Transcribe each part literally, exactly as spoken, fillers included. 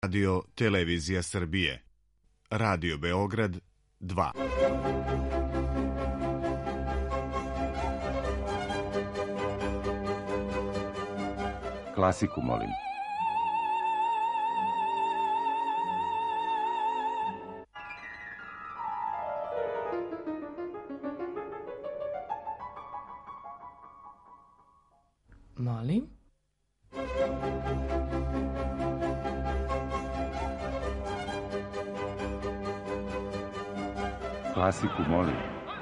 Radio Televizija Srbije. Radio Beograd dva. Klasiku, molim. Molim? Klasiku, molim.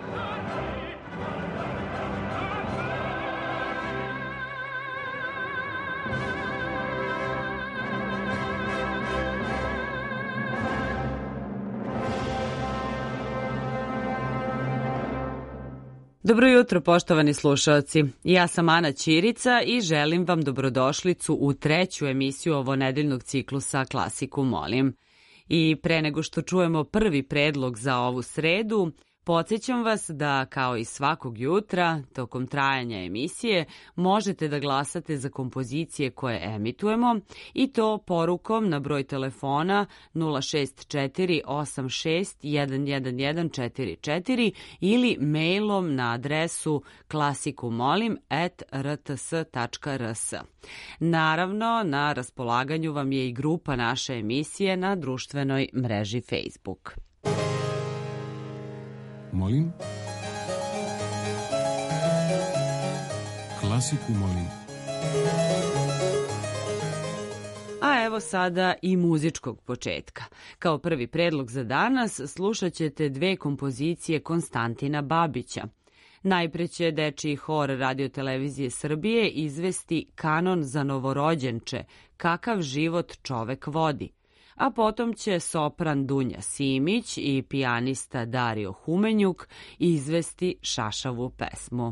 Dobro jutro, poštovani slušaoci. Ja sam Ana Ćirica i želim vam dobrodošlicu u treću emisiju ovonedeljnog ciklusa Klasiku, molim. I pre nego što čujemo prvi predlog za ovu sredu, podsjećam vas da, kao i svakog jutra, tokom trajanja emisije, možete da glasate za kompozicije koje emitujemo i to porukom na broj telefona nula šest četiri osam šest jedan jedan jedan četiri četiri ili mailom na adresu klasikumolim at r t s tačka r s. Naravno, na raspolaganju vam je i grupa naše emisije na društvenoj mreži Facebook. Molim? Klasiku, molim. A evo sada i muzičkog početka. Kao prvi predlog za danas slušat ćete dve kompozicije Konstantina Babića. Najpre će dečiji hor Radio Televizije Srbije izvesti kanon za novorođenče Kakav život čovek vodi, a potom će sopran Dunja Simić i pijanista Dario Humenjuk izvesti šašavu pesmu.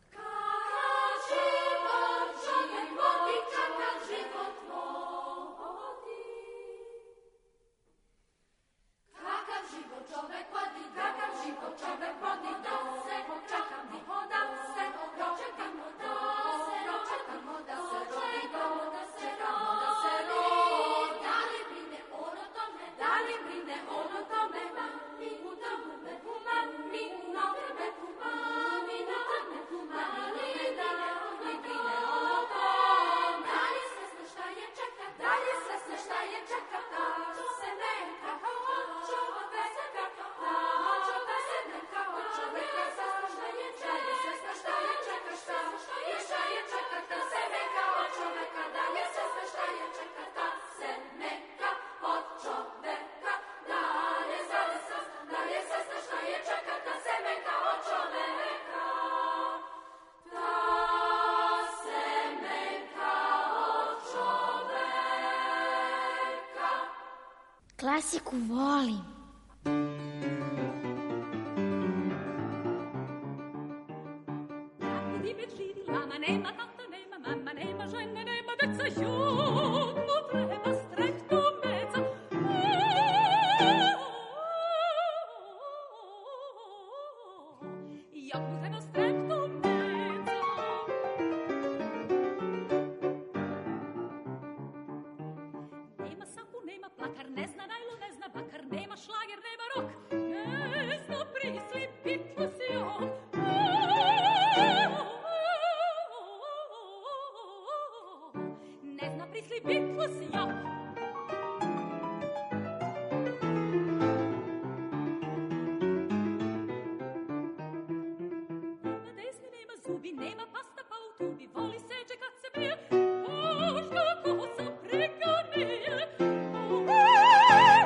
Klasiku volim. Oh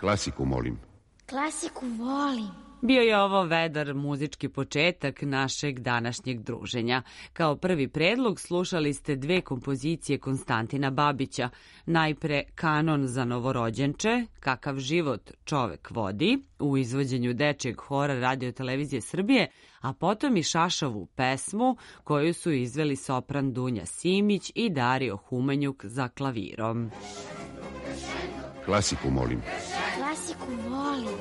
Klasiku, molim. Klasiku volim. Bio je ovo vedar muzički početak našeg današnjeg druženja. Kao prvi predlog slušali ste dve kompozicije Konstantina Babića. Najpre Kanon za novorođenče, Kakav život čovek vodi, u izvođenju dečijeg hora Radio-televizije Srbije, a potom i Šašovu pesmu koju su izveli sopran Dunja Simić i Dario Humanjuk za klavirom. Klasiku, molim. Klasiku volim.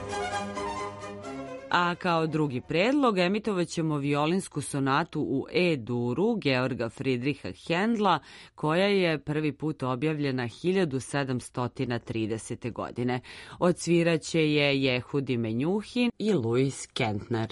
A kao drugi predlog emitovat ćemo violinsku sonatu u E-duru Georga Fridriha Hendla, koja je prvi put objavljena hiljadu sedamsto tridesete. godine. Odsviraće je Jehudi Menjuhin i Louis Kentner.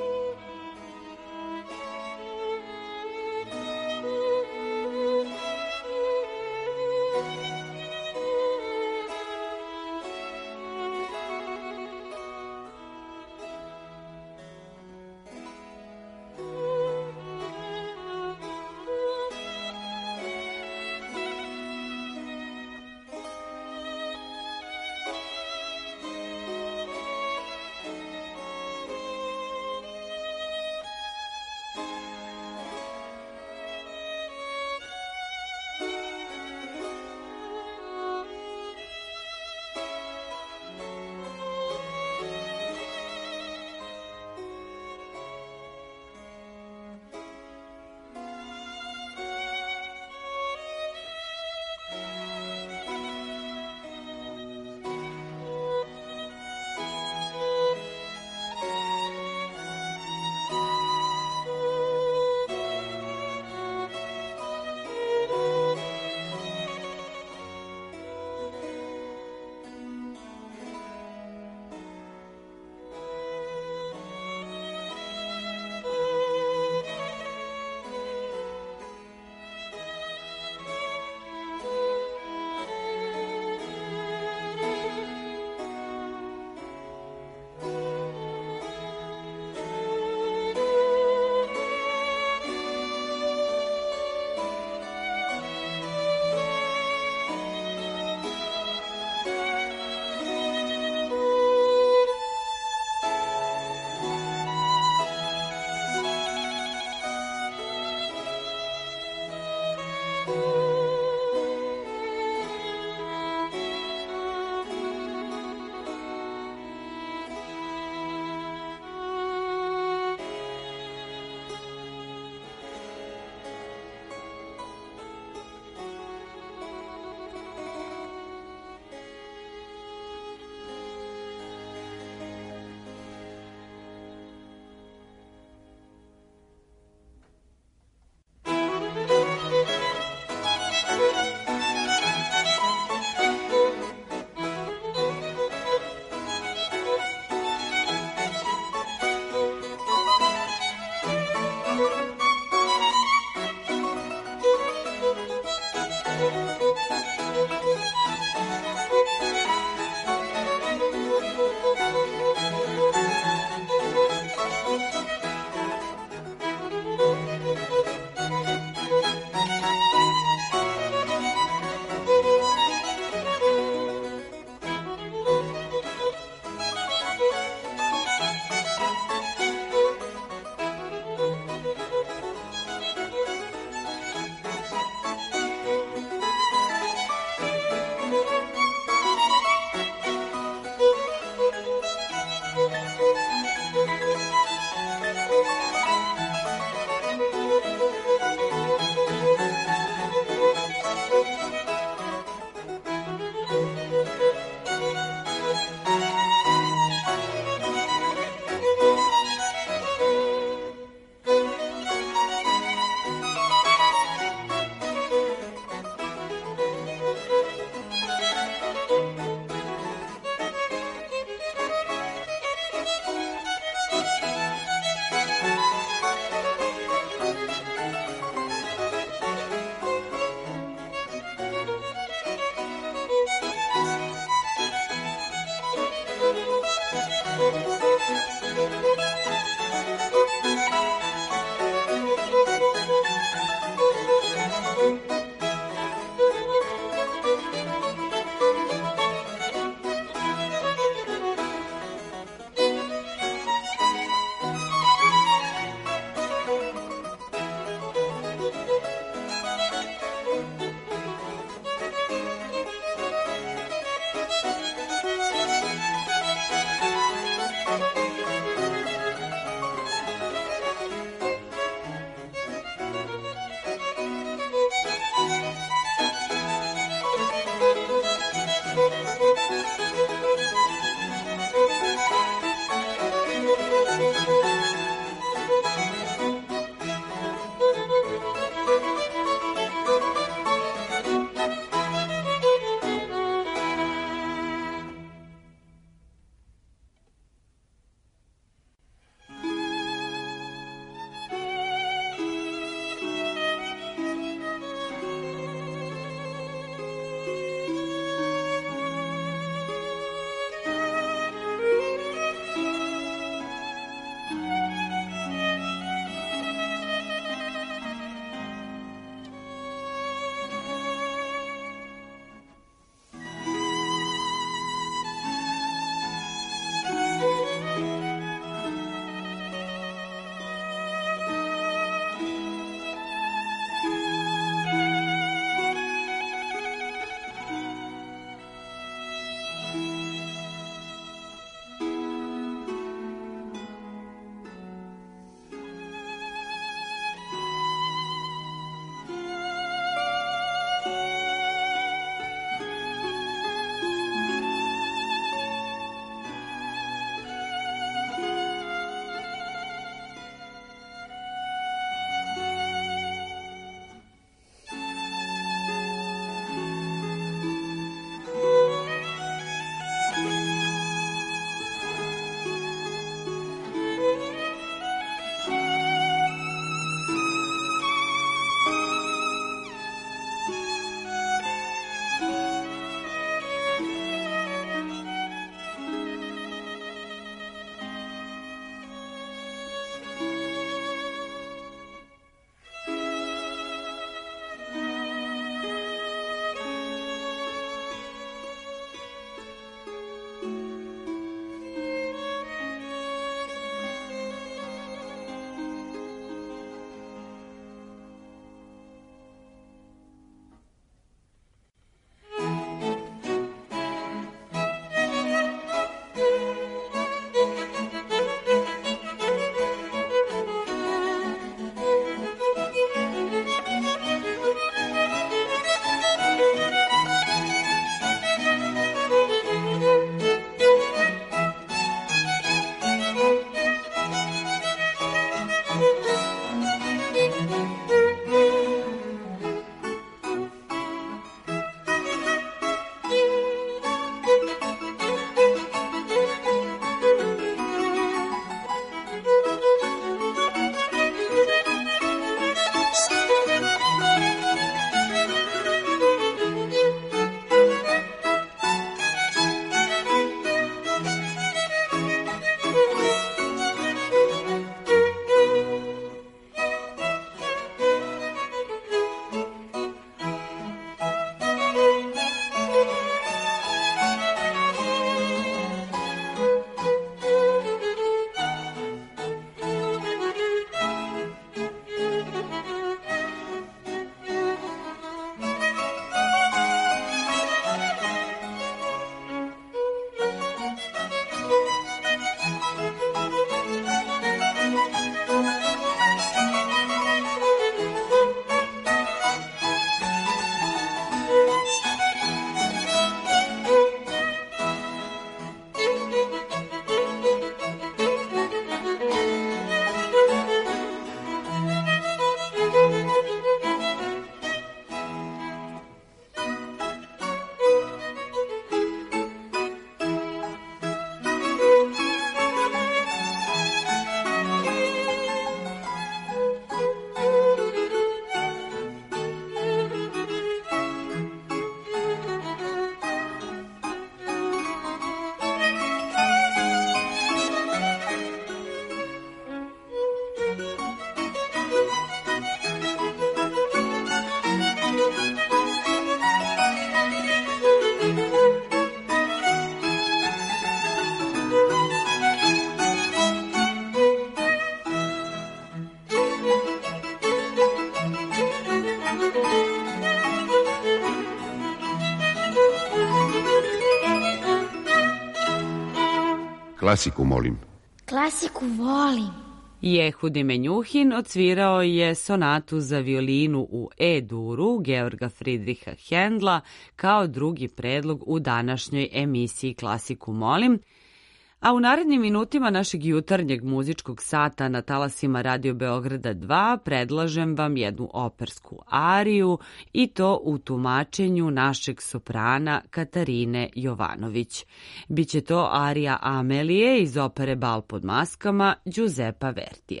Klasiku, molim. Klasiku volim. Jehudi Menjuhin odsvirao je sonatu za violinu u E-duru Georga Friedricha Händla kao drugi predlog u današnjoj emisiji Klasiku molim, a u narednim minutima našeg jutarnjeg muzičkog sata na talasima Radio Beograda dva predlažem vam jednu opersku ariju i to u tumačenju našeg soprana Katarine Jovanović. Biće to arija Amelije iz opere Bal pod maskama Giuseppa Vertija.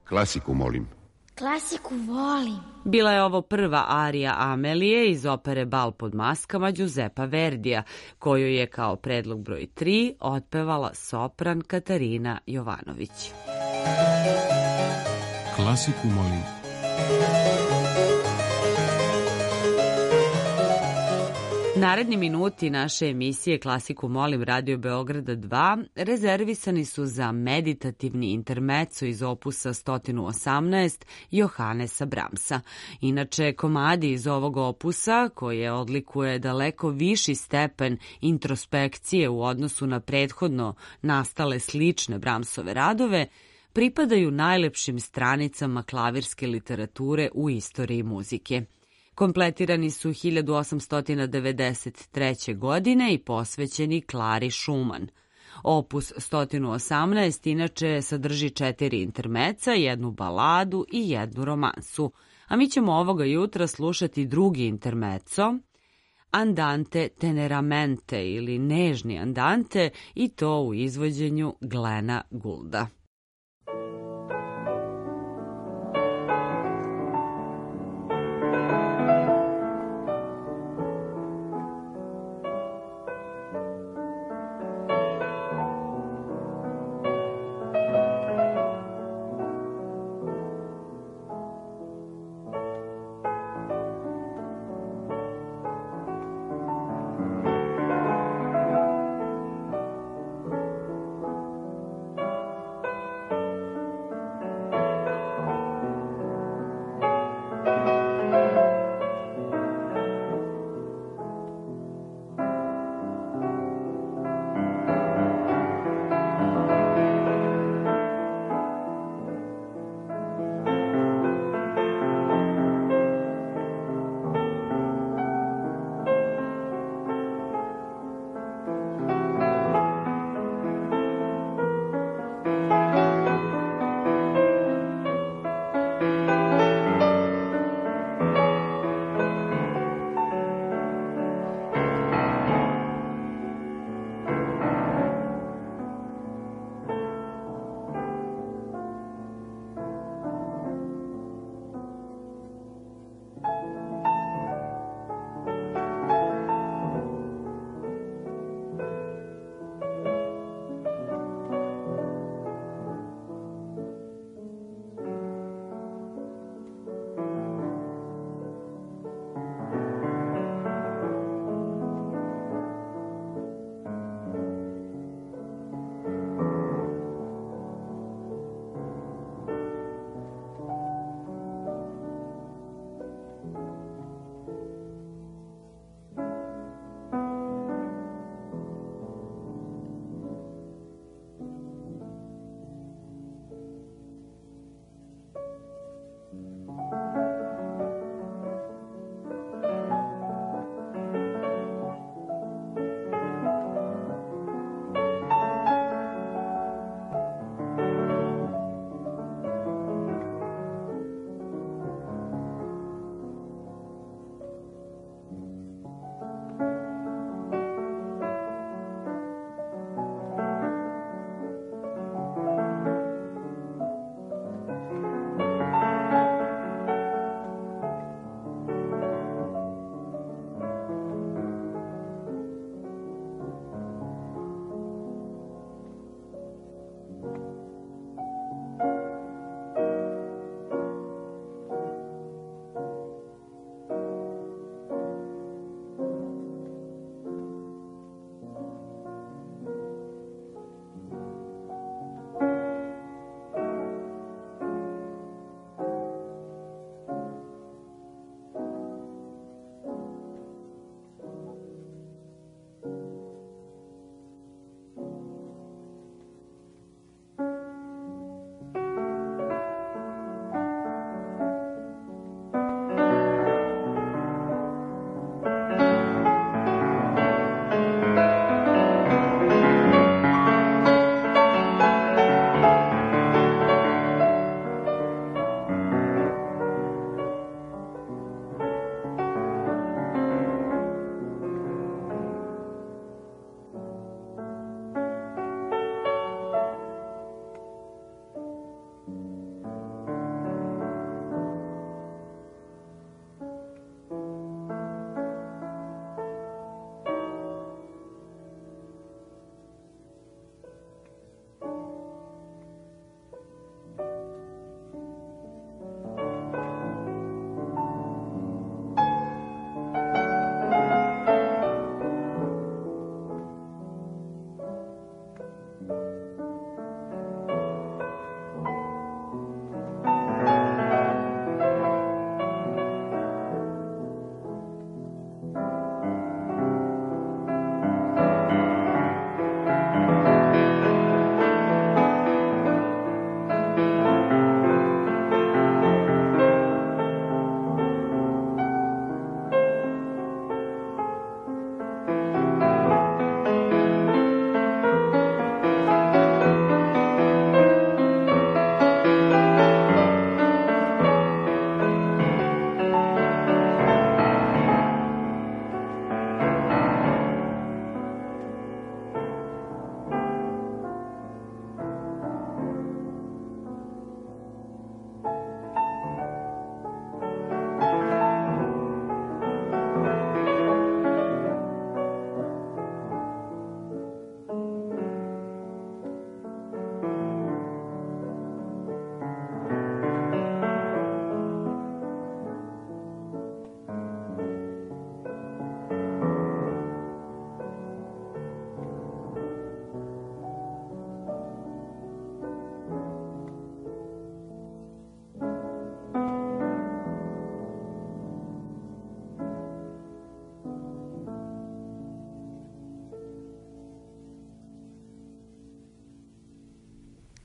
Klasiku, molim. Klasiku volim. Bila je ovo prva arija Amelije iz opere Bal pod maskama Giuseppa Verdija, koju je kao predlog broj tri otpevala sopran Katarina Jovanović. Klasiku molim. Naredni minuti naše emisije Klasiku molim Radio Beograda dva rezervisani su za meditativni intermezzo iz opusa sto osamnaest Johannesa Brahmsa. Inače, komadi iz ovog opusa, koje odlikuje daleko viši stepen introspekcije u odnosu na prethodno nastale slične Brahmsove radove, pripadaju najlepšim stranicama klavirske literature u istoriji muzike. Kompletirani su hiljadu osamsto devedeset treće. godine i posvećeni Klari Schumann. Opus sto osamnaest inače sadrži četiri intermeca, jednu baladu i jednu romansu, a mi ćemo ovoga jutra slušati drugi intermeco, Andante teneramente ili nežni andante, i to u izvođenju Glena Goulda.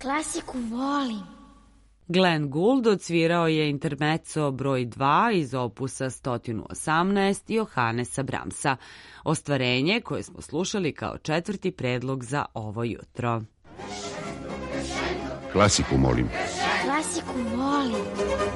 Klasiku volim. Glenn Gould odsvirao je intermezzo broj dva iz opusa sto osamnaest Johannesa Brahmsa, ostvarenje koje smo slušali kao četvrti predlog za ovo jutro. Klasiku molim. Klasiku volim.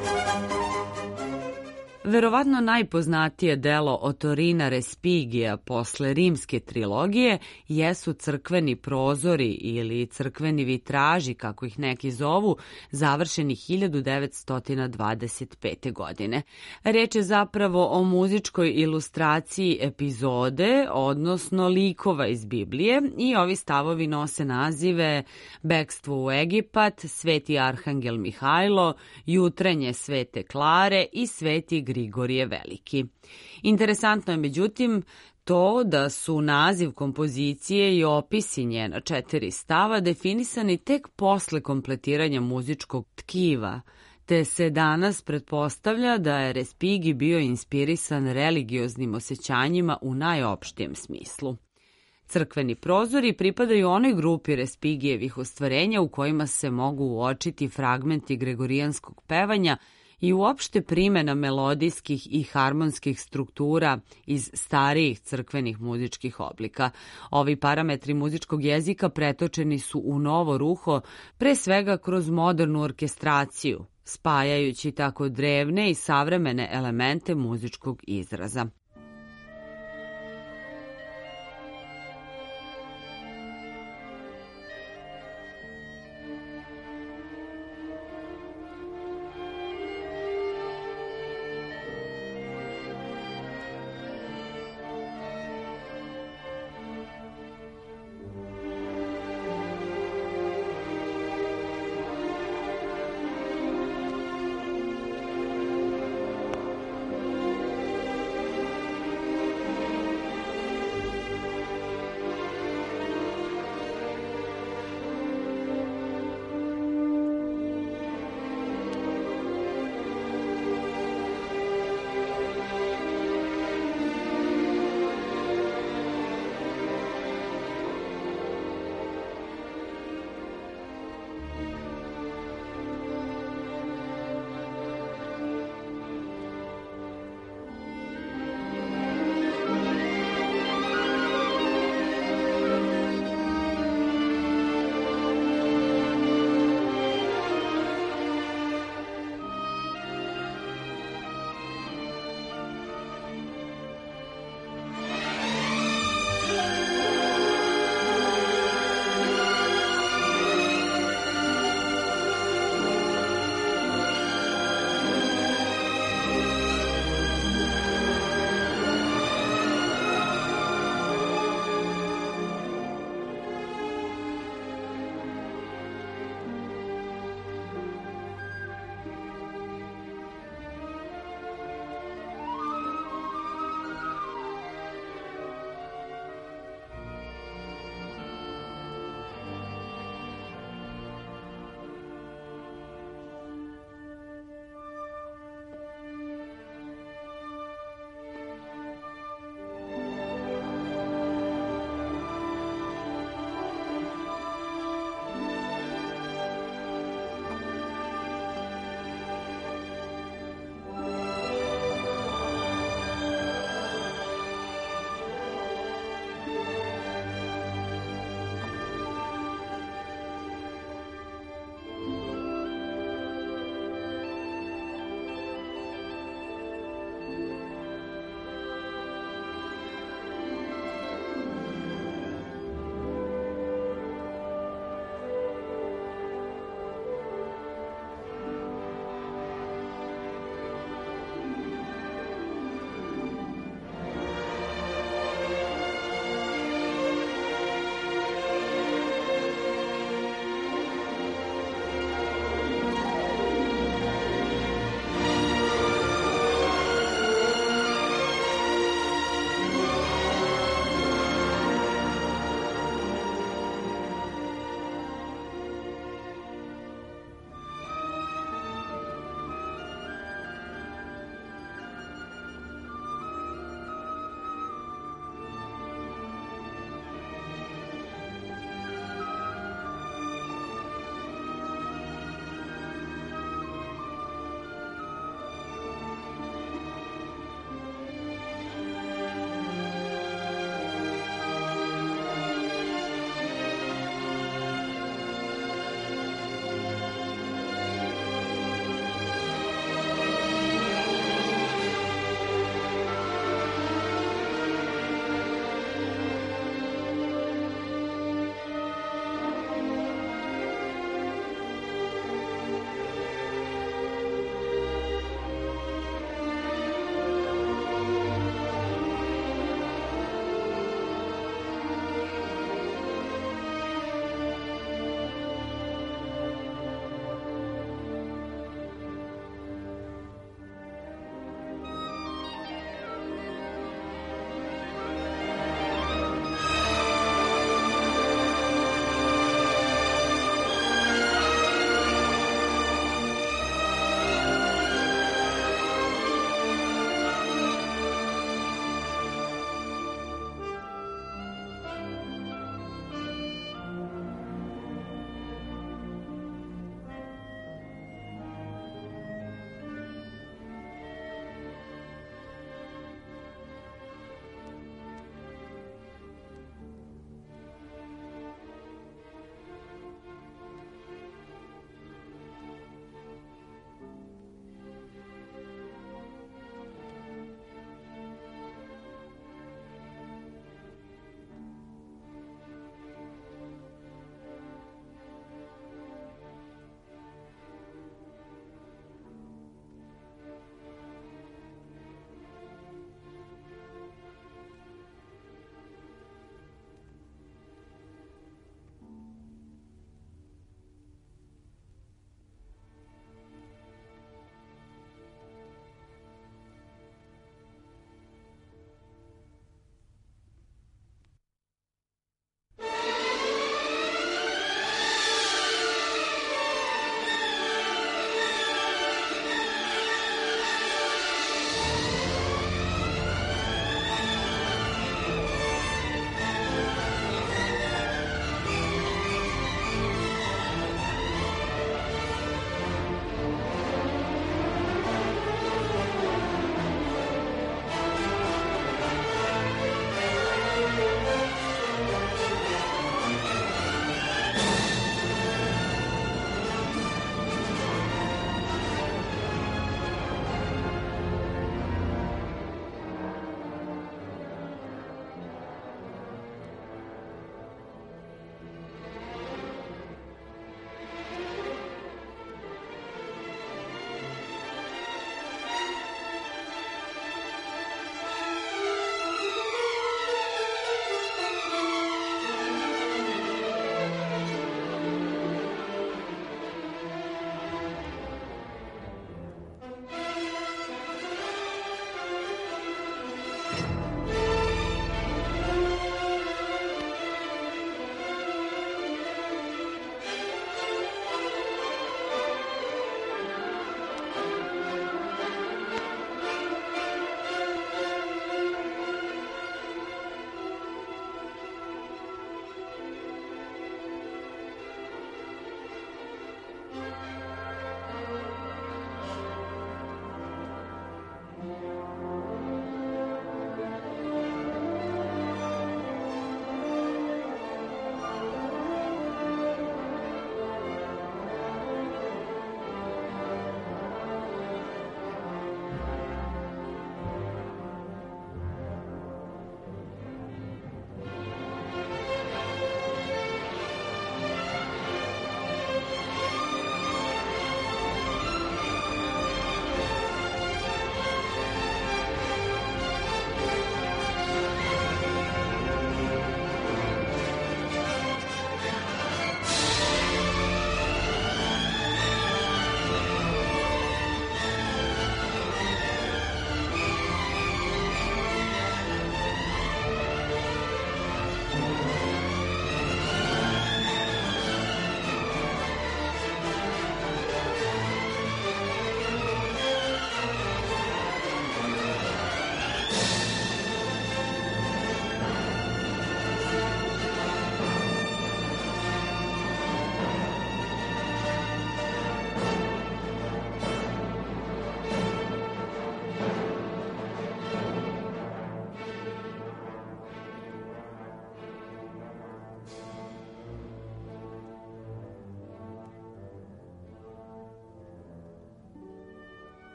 Verovatno najpoznatije delo Otorina Respigija posle rimske trilogije jesu crkveni prozori ili crkveni vitraži, kako ih neki zovu, završeni hiljadu devetsto dvadeset pete. godine. Reč je zapravo o muzičkoj ilustraciji epizode, odnosno likova iz Biblije, i ovi stavovi nose nazive Bekstvo u Egipat, Sveti Arhangel Mihajlo, Jutrenje Svete Klare i Sveti Grigorije Veliki. Interesantno je međutim to da su naziv kompozicije i opisi njena četiri stava definisani tek posle kompletiranja muzičkog tkiva, te se danas pretpostavlja da je Respighi bio inspirisan religioznim osjećanjima u najopštijem smislu. Crkveni prozori pripadaju onoj grupi Respigjevih ostvarenja u kojima se mogu uočiti fragmenti gregorijanskog pevanja i uopšte primena melodijskih i harmonskih struktura iz starijih crkvenih muzičkih oblika. Ovi parametri muzičkog jezika pretočeni su u novo ruho, pre svega kroz modernu orkestraciju, spajajući tako drevne i savremene elemente muzičkog izraza.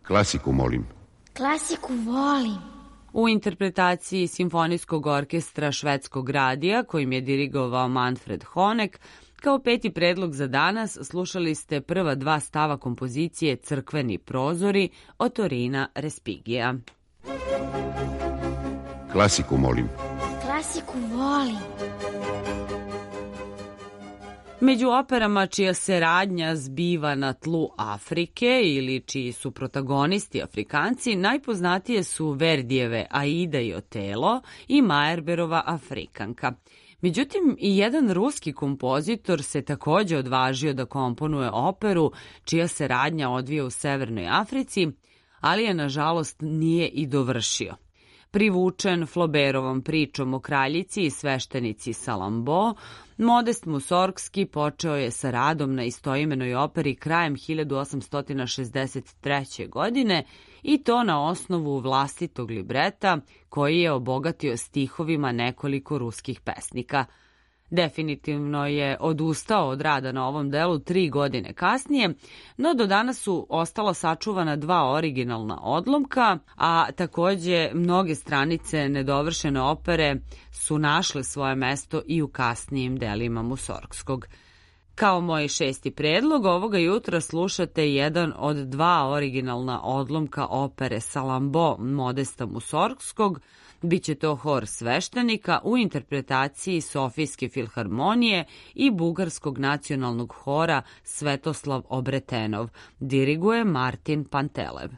Klasiku, molim. Klasiku volim. U interpretaciji Simfonijskog orkestra Švedskog radija, kojim je dirigovao Manfred Honeck, kao peti predlog za danas slušali ste prva dva stava kompozicije Crkveni prozori od Torina Respigija. Klasiku, molim. Klasiku volim. Među operama čija se radnja zbiva na tlu Afrike ili čiji su protagonisti Afrikanci, najpoznatije su Verdijeve Aida i Otelo i Meyerbeerova Afrikanka. Međutim, i jedan ruski kompozitor se takođe odvažio da komponuje operu čija se radnja odvija u Severnoj Africi, ali je nažalost nije i dovršio. Privučen Flaubertovom pričom o kraljici i sveštenici Salambo, Modest Musorgski počeo je sa radom na istoimenoj operi krajem hiljadu osamsto šezdeset treće. godine i to na osnovu vlastitog libreta koji je obogatio stihovima nekoliko ruskih pesnika. Definitivno je odustao od rada na ovom delu tri godine kasnije, no do danas su ostala sačuvana dva originalna odlomka, a takođe mnoge stranice nedovršene opere su našle svoje mesto i u kasnijim delima Musorgskog. Kao moj šesti predlog, ovoga jutra slušate jedan od dva originalna odlomka opere Salambo Modesta Musorgskog. Biće to hor sveštenika u interpretaciji Sofijske filharmonije i Bugarskog nacionalnog hora Svetoslav Obretenov. Diriguje Martin Pantelev.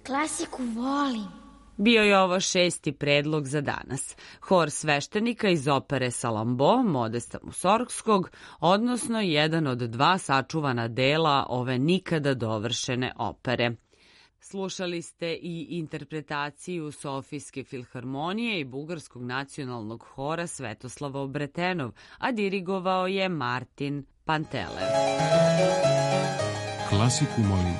klasiku volim. Bio je ovo šesti predlog za danas. Hor sveštenika iz opere Salambo, Modesta Musorgskog, odnosno jedan od dva sačuvana dela ove nikada dovršene opere. Slušali ste i interpretaciju Sofijske filharmonije i Bugarskog nacionalnog hora Svetoslava Obretenov, a dirigovao je Martin Pantelev. Klasiku molim.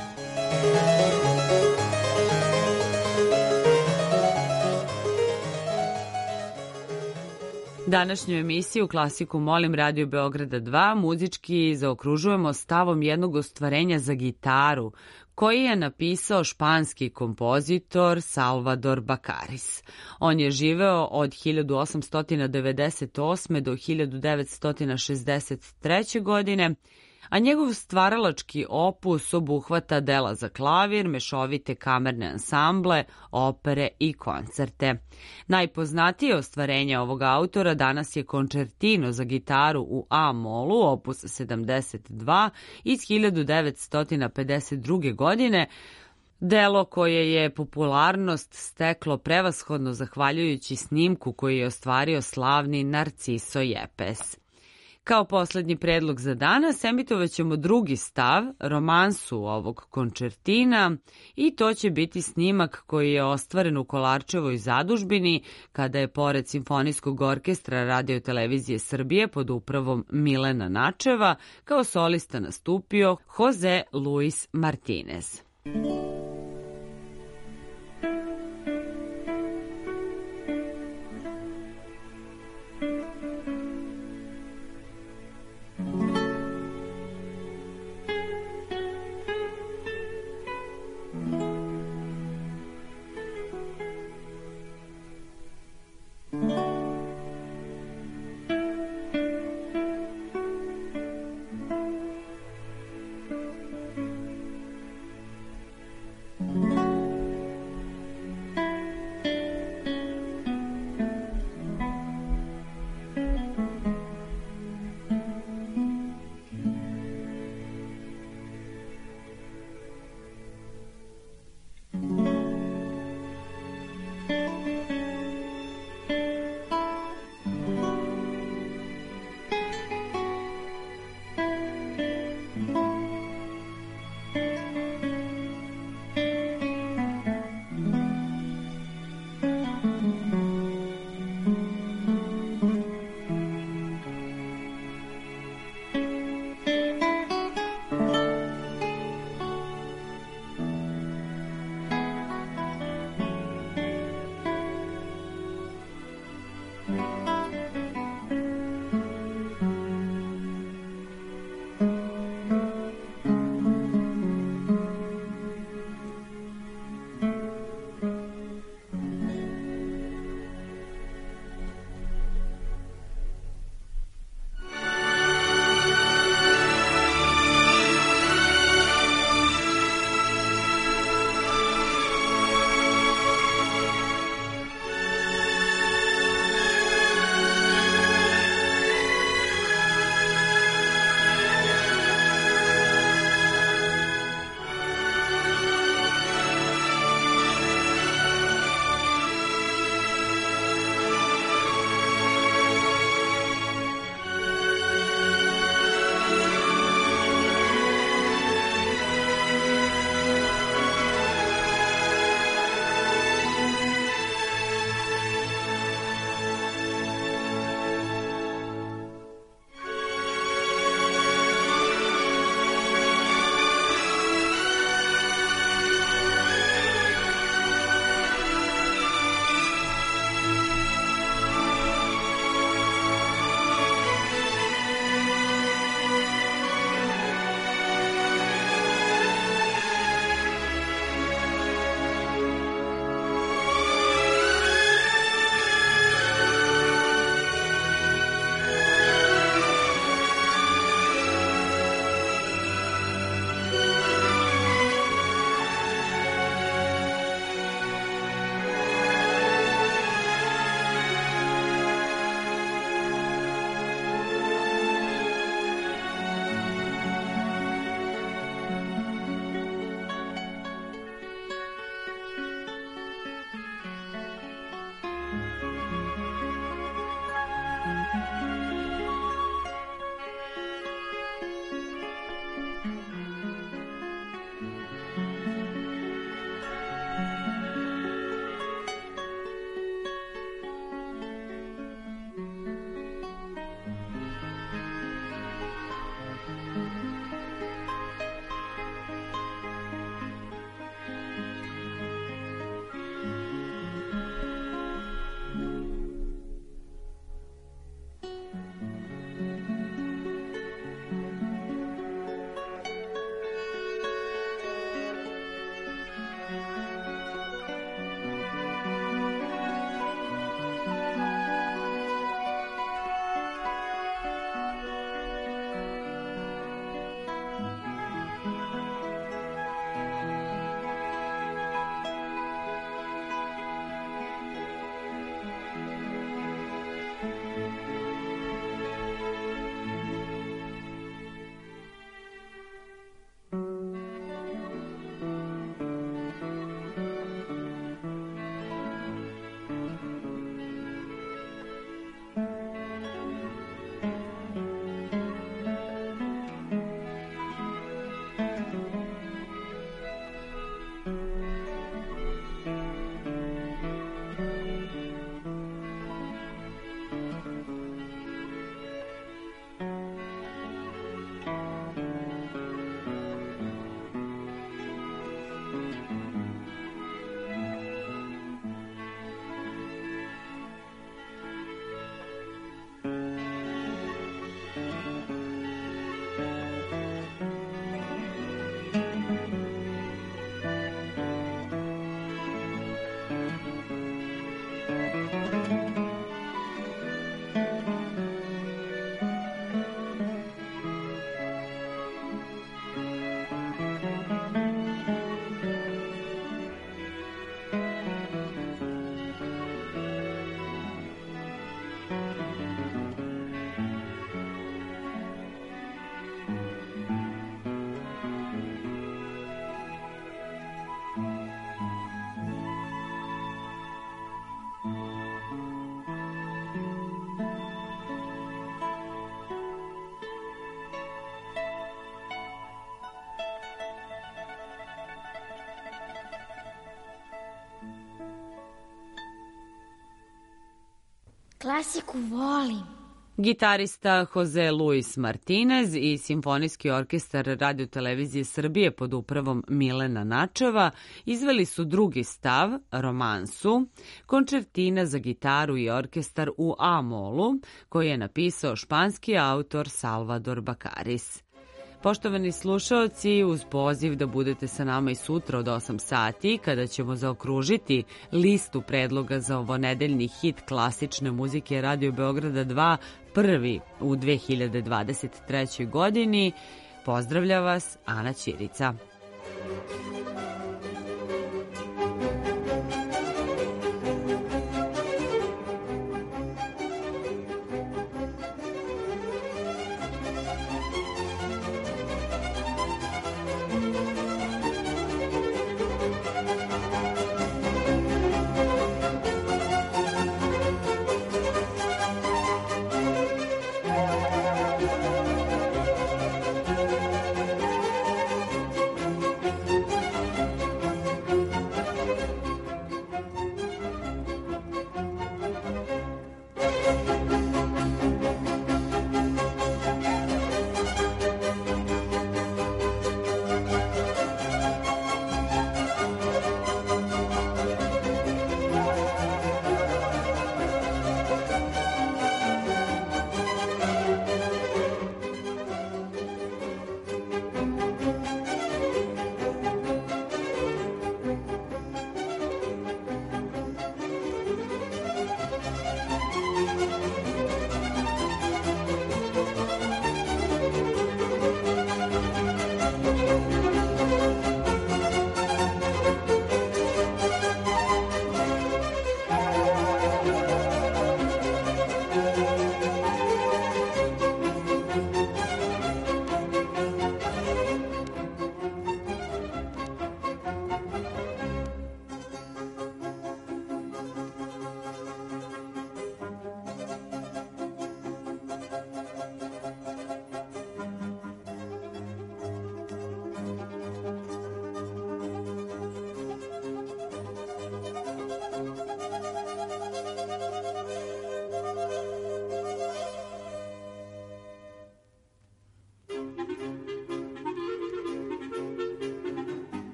Današnju emisiju Klasiku molim Radio Beograda dva muzički zaokružujemo stavom jednog ostvarenja za gitaru koji je napisao španski kompozitor Salvador Bakaris. On je živeo od hiljadu osamsto devedeset osme do hiljadu devetsto šezdeset treće godine, a njegov stvaralački opus obuhvata dela za klavir, mešovite kamerne ansamble, opere i koncerte. Najpoznatije ostvarenje ovog autora danas je končertino za gitaru u A-molu, opus sedamdeset dva iz hiljadu devetsto pedeset druge godine, delo koje je popularnost steklo prevashodno zahvaljujući snimku koji je ostvario slavni Narciso Yepes. Kao poslednji predlog za danas emitovat ćemo drugi stav, romansu ovog končertina, i to će biti snimak koji je ostvaren u Kolarčevoj zadužbini kada je pored Simfonijskog orkestra Radio Televizije Srbije pod upravom Milena Načeva kao solista nastupio Jose Luis Martinez. Klasiku volim. Gitarista Jose Luis Martinez i Simfonijski orkestar Radio-televizije Srbije pod upravom Milena Načeva izveli su drugi stav, romansu, končertina za gitaru i orkestar u A-molu, koji je napisao španski autor Salvador Bakaris. Poštovani slušaoci, uz poziv da budete sa nama i sutra od osam sati, kada ćemo zaokružiti listu predloga za ovonedeljni hit klasične muzike Radio Beograda dva, prvi u dve hiljade dvadeset trećoj godini, pozdravlja vas Ana Ćirica.